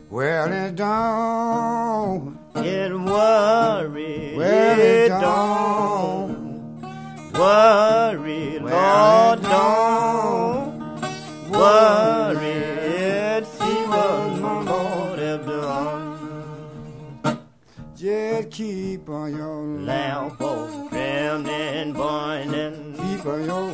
Well, it don't. It worry. Well, it don't worry. Well, Lord, it don't worry. It see what my Lord have done. Just keep on your Lamp post trimmed and burning. Keep on your